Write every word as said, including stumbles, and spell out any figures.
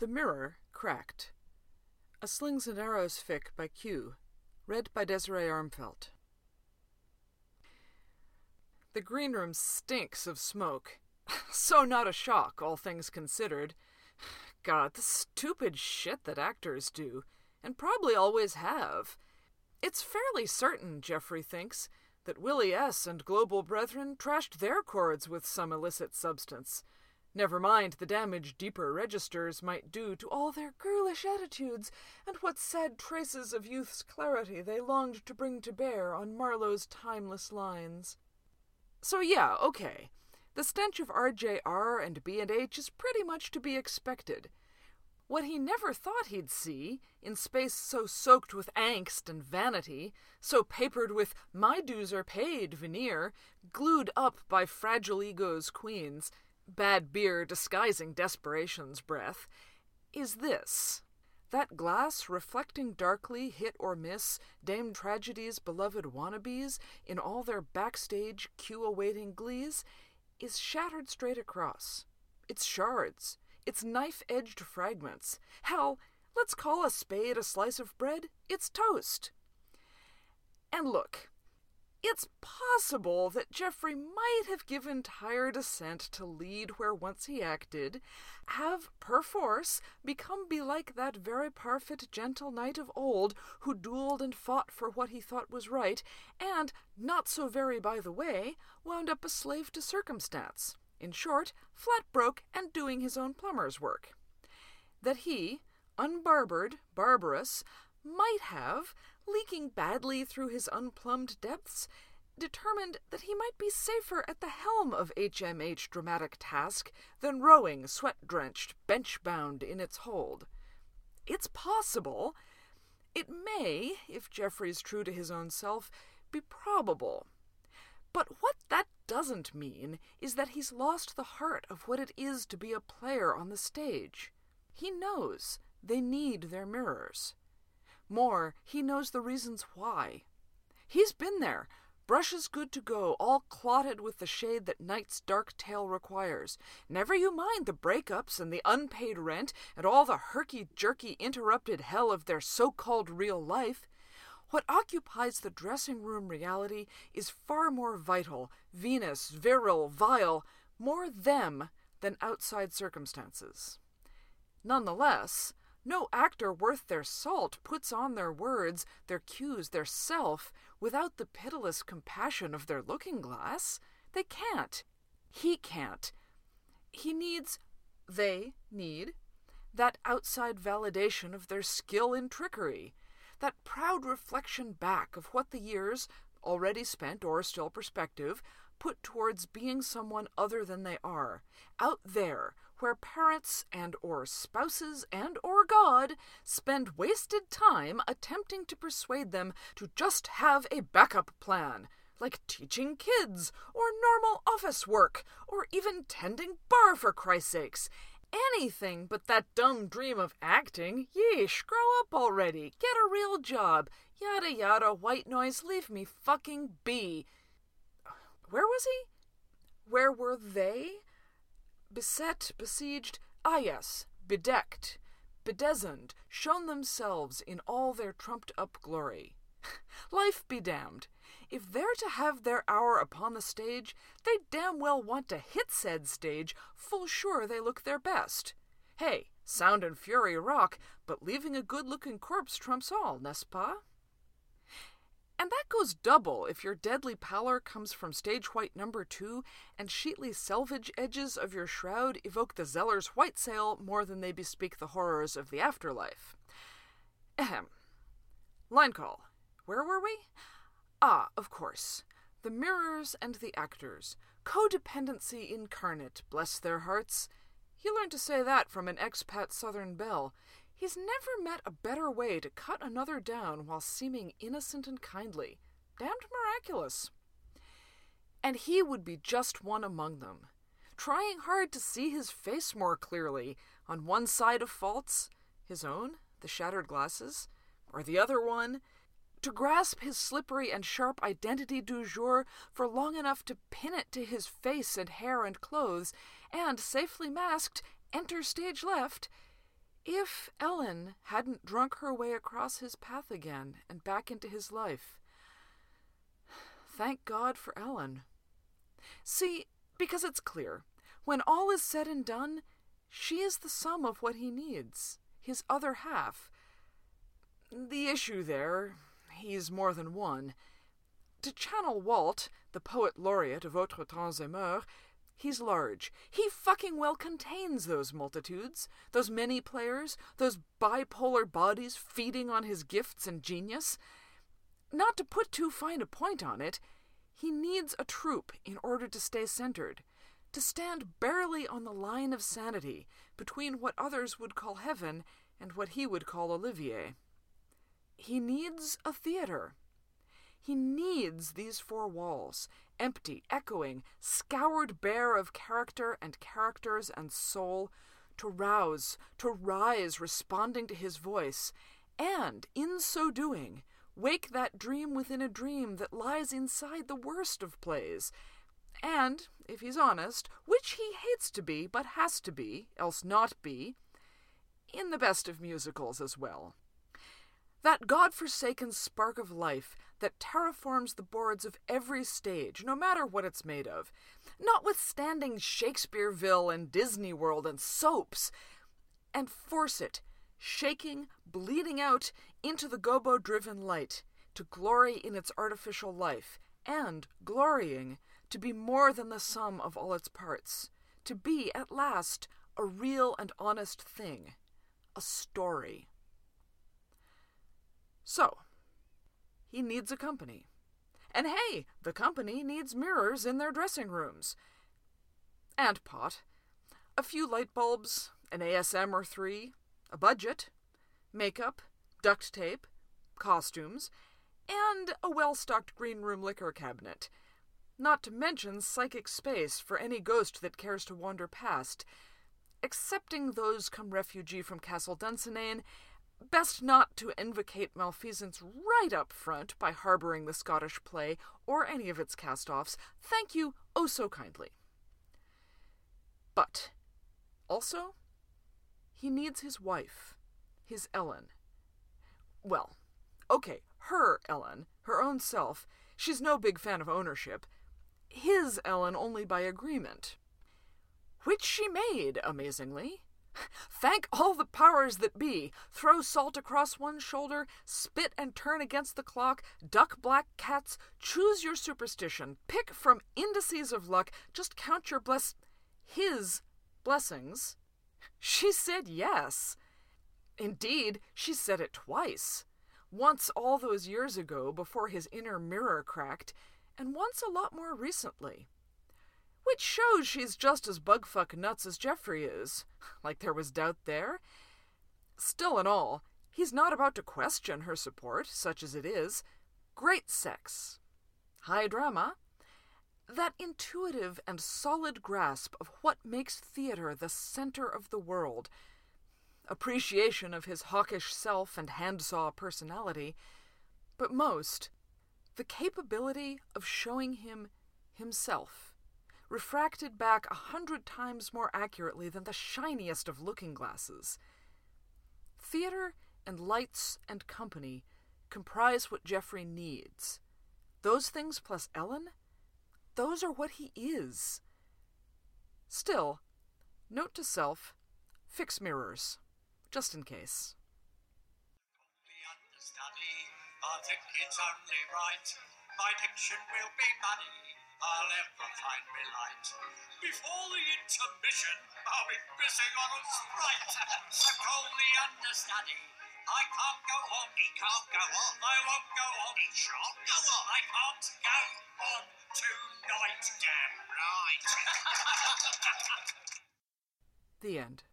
The Mirror Cracked. A Slings and Arrows fic by Q. Read by Desiree Armfelt. The green room stinks of smoke. So not a shock, all things considered. God, the stupid shit that actors do, and probably always have. It's fairly certain, Jeffrey thinks, that Willie S. and Global Brethren trashed their chords with some illicit substance. Never mind the damage deeper registers might do to all their girlish attitudes and what sad traces of youth's clarity they longed to bring to bear on Marlowe's timeless lines. So yeah, okay. The stench of R J R and B and H is pretty much to be expected. What he never thought he'd see, in space so soaked with angst and vanity, so papered with "my dues are paid" veneer, glued up by fragile ego's queens, bad beer disguising desperation's breath, is this. That glass reflecting darkly hit or miss Dame Tragedy's beloved wannabes in all their backstage cue-awaiting glees is shattered straight across. It's shards. It's knife-edged fragments. Hell, let's call a spade a slice of bread. It's toast. And look, it's possible that Jeffrey might have given tired assent to lead where once he acted, have, perforce, become belike that very parfit gentle knight of old who duelled and fought for what he thought was right, and, not so very by the way, wound up a slave to circumstance. In short, flat broke and doing his own plumber's work. That he, unbarbered, barbarous, might have, leaking badly through his unplumbed depths, determined that he might be safer at the helm of H M H dramatic task than rowing, sweat-drenched, bench-bound in its hold. It's possible. It may, if Jeffrey's true to his own self, be probable. But what that doesn't mean is that he's lost the heart of what it is to be a player on the stage. He knows they need their mirrors. More, he knows the reasons why. He's been there, brushes good to go, all clotted with the shade that night's dark tale requires. Never you mind the breakups and the unpaid rent and all the herky-jerky interrupted hell of their so-called real life. What occupies the dressing room reality is far more vital, venous, virile, vile, more them than outside circumstances. Nonetheless, no actor worth their salt puts on their words, their cues, their self, without the pitiless compassion of their looking-glass. They can't. He can't. He needs, they need, that outside validation of their skill in trickery, that proud reflection back of what the years, already spent or still prospective, put towards being someone other than they are, out there, where parents and or spouses and or God spend wasted time attempting to persuade them to just have a backup plan, like teaching kids, or normal office work, or even tending bar for Christ's sakes. Anything but that dumb dream of acting. Yeesh, grow up already, get a real job, yada yada, white noise, leave me fucking be. Where was he? Where were they? Beset, besieged, ah yes, bedecked, bedizened, shown themselves in all their trumped-up glory. Life be damned. If they're to have their hour upon the stage, they damn well want to hit said stage, full sure they look their best. Hey, sound and fury rock, but leaving a good-looking corpse trumps all, n'est-ce pas? And that goes double if your deadly pallor comes from stage white number two, and sheetly selvage edges of your shroud evoke the Zeller's white sail more than they bespeak the horrors of the afterlife. Ahem. Line call. Where were we? Ah, of course. The mirrors and the actors. Codependency incarnate, bless their hearts. He learned to say that from an expat Southern belle. He's never met a better way to cut another down while seeming innocent and kindly. Damned miraculous. And he would be just one among them, trying hard to see his face more clearly, on one side of faults, his own, the shattered glasses, or the other one, to grasp his slippery and sharp identity du jour for long enough to pin it to his face and hair and clothes, and, safely masked, enter stage left. If Ellen hadn't drunk her way across his path again and back into his life. Thank God for Ellen. See, because it's clear, when all is said and done, she is the sum of what he needs, his other half. The issue there, he's more than one. To channel Walt, the poet laureate of Autres Temps et Mœurs, he's large. He fucking well contains those multitudes, those many players, those bipolar bodies feeding on his gifts and genius. Not to put too fine a point on it, he needs a troupe in order to stay centered, to stand barely on the line of sanity between what others would call heaven and what he would call Olivier. He needs a theater. He needs these four walls, empty, echoing, scoured bare of character and characters and soul, to rouse, to rise responding to his voice, and, in so doing, wake that dream within a dream that lies inside the worst of plays, and, if he's honest, which he hates to be, but has to be, else not be, in the best of musicals as well. That God-forsaken spark of life that terraforms the boards of every stage, no matter what it's made of, notwithstanding Shakespeareville and Disney World and soaps, and force it, shaking, bleeding out into the gobo-driven light, to glory in its artificial life, and, glorying, to be more than the sum of all its parts, to be, at last, a real and honest thing, a story. So, he needs a company. And hey, the company needs mirrors in their dressing rooms. And pot. A few light bulbs, an A S M or three, a budget, makeup, duct tape, costumes, and a well-stocked green room liquor cabinet. Not to mention psychic space for any ghost that cares to wander past, excepting those come refugee from Castle Dunsinane. Best not to invocate malfeasance right up front by harboring the Scottish play or any of its cast-offs. Thank you oh so kindly. But, also, he needs his wife, his Ellen. Well, okay, her Ellen, her own self. She's no big fan of ownership. His Ellen only by agreement. Which she made, amazingly. Thank all the powers that be. Throw salt across one shoulder, spit and turn against the clock, duck black cats, choose your superstition, pick from indices of luck, just count your bless... his blessings. She said yes. Indeed, she said it twice. Once all those years ago before his inner mirror cracked, and once a lot more recently. Which shows she's just as bugfuck nuts as Jeffrey is. Like there was doubt there. Still and all, he's not about to question her support, such as it is. Great sex. High drama. That intuitive and solid grasp of what makes theater the center of the world. Appreciation of his hawkish self and handsaw personality. But most, the capability of showing him himself. Refracted back a hundred times more accurately than the shiniest of looking glasses. Theater and lights and company comprise what Jeffrey needs. Those things plus Ellen, those are what he is. Still, note to self, fix mirrors, just in case. I think it's only right. My diction will be money. I'll ever find me light. Before the intermission, I'll be missing on a sprite. So call the understudy. I can't go on. He can't go on. I won't go on. He shan't go on. I can't go on tonight. Damn right. The end.